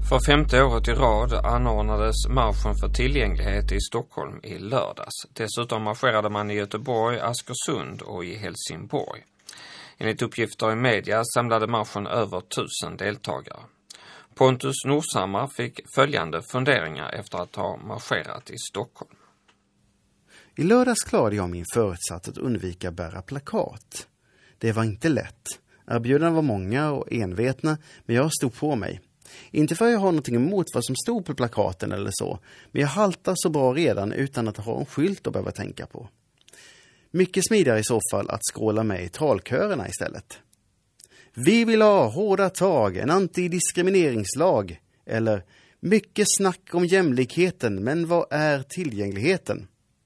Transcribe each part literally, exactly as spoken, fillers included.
För femte året i rad anordnades marschen för tillgänglighet i Stockholm i lördags. Dessutom marscherade man i Göteborg, Askersund och i Helsingborg. Enligt uppgifter i media samlade marschen över tusen deltagare. Pontus Norshammar fick följande funderingar efter att ha marscherat i Stockholm. I lördags klarade jag min förutsats att undvika bära plakat. Det var inte lätt. Erbjudanden var många och envetna, men jag stod på mig. Inte för att jag har någonting emot vad som stod på plakaten eller så, men jag haltar så bra redan utan att ha en skylt att behöva tänka på. Mycket smidigare i så fall att skråla med i talkörerna istället. Vi vill ha hårda tag, en antidiskrimineringslag. Eller mycket snack om jämlikheten, men vad är tillgängligheten?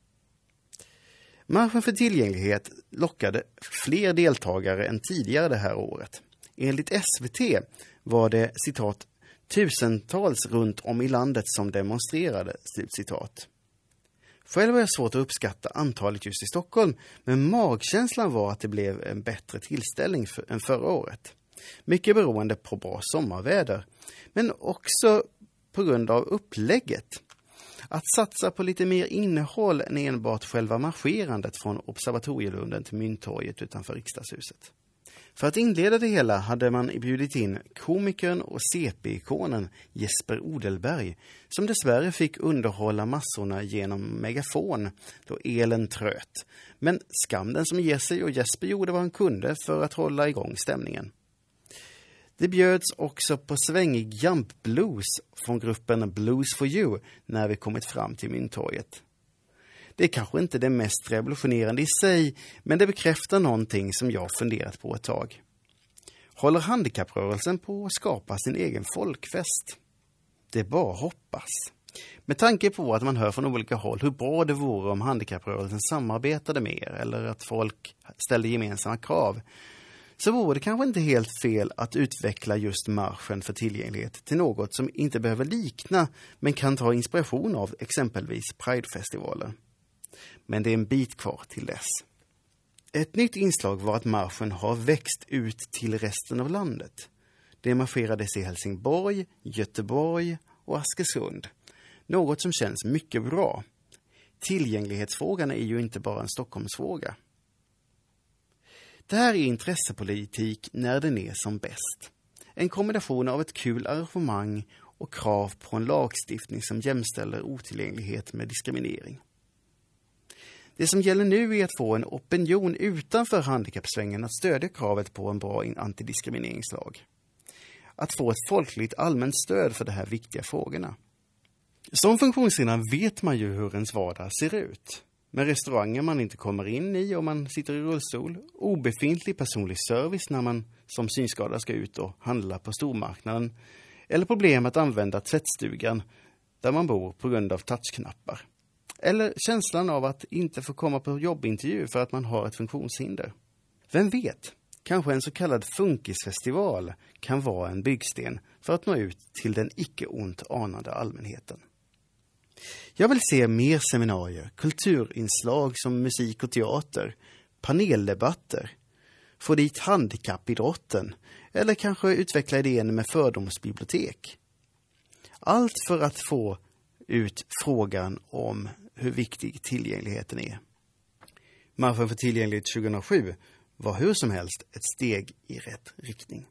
Marschen för tillgänglighet lockade fler deltagare än tidigare det här året. Enligt S V T var det, citat, tusentals runt om i landet som demonstrerade, citat. Själv var jag svårt att uppskatta antalet just i Stockholm, men magkänslan var att det blev en bättre tillställning för, än förra året. Mycket beroende på bra sommarväder, men också på grund av upplägget. Att satsa på lite mer innehåll än enbart själva marscherandet från Observatorielunden till Mynttorget utanför Riksdagshuset. För att inleda det hela hade man bjudit in komikern och C P-ikonen Jesper Odelberg, som dessvärre fick underhålla massorna genom megafon då elen tröt. Men skam den som ger sig, och Jesper gjorde vad han kunde för att hålla igång stämningen. Det bjöds också på svängig jump blues från gruppen Blues for You när vi kommit fram till Mynttorget. Det är kanske inte det mest revolutionerande i sig, men det bekräftar någonting som jag funderat på ett tag. Håller handikapprörelsen på att skapa sin egen folkfest? Det är bara hoppas. Med tanke på att man hör från olika håll hur bra det vore om handikapprörelsen samarbetade mer eller att folk ställde gemensamma krav, så vore det kanske inte helt fel att utveckla just marschen för tillgänglighet till något som inte behöver likna men kan ta inspiration av exempelvis Pride-festivaler. Men det är en bit kvar till dess. Ett nytt inslag var att marschen har växt ut till resten av landet. Det marscherades i Helsingborg, Göteborg och Askersund. Något som känns mycket bra. Tillgänglighetsfrågan är ju inte bara en Stockholmsfråga. Det här är intressepolitik när den är som bäst. En kombination av ett kul arrangemang och krav på en lagstiftning som jämställer otillgänglighet med diskriminering. Det som gäller nu är att få en opinion utanför handikappsvängen att stödja kravet på en bra antidiskrimineringslag. Att få ett folkligt allmänt stöd för de här viktiga frågorna. Som funktionshindrad vet man ju hur ens vardag ser ut. Med restauranger man inte kommer in i om man sitter i rullstol. Obefintlig personlig service när man som synskadad ska ut och handla på stormarknaden. Eller problem att använda tvättstugan där man bor på grund av touchknappar. Eller känslan av att inte få komma på jobbintervju för att man har ett funktionshinder. Vem vet, kanske en så kallad funkisfestival kan vara en byggsten för att nå ut till den icke ont anade allmänheten. Jag vill se mer seminarier, kulturinslag som musik och teater, paneldebatter, få dit handikappidrotten eller kanske utveckla idén med fördomsbibliotek. Allt för att få ut frågan om hur viktig tillgängligheten är. Marschen för tillgänglighet tjugohundrasju var hur som helst ett steg i rätt riktning.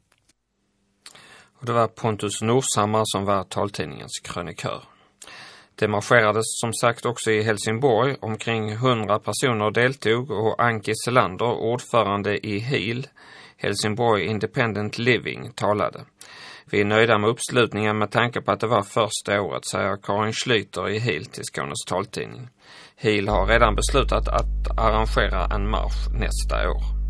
Och det var Pontus Norshammar som var taltidningens krönikör. Det marscherades som sagt också i Helsingborg. Omkring hundra personer deltog och Anki Selander, ordförande i H I L, Helsingborg Independent Living, talade. Vi är nöjda med uppslutningen med tanke på att det var första året, säger Karin Schlyter i H I L till Skånes taltidning. H I L har redan beslutat att arrangera en marsch nästa år.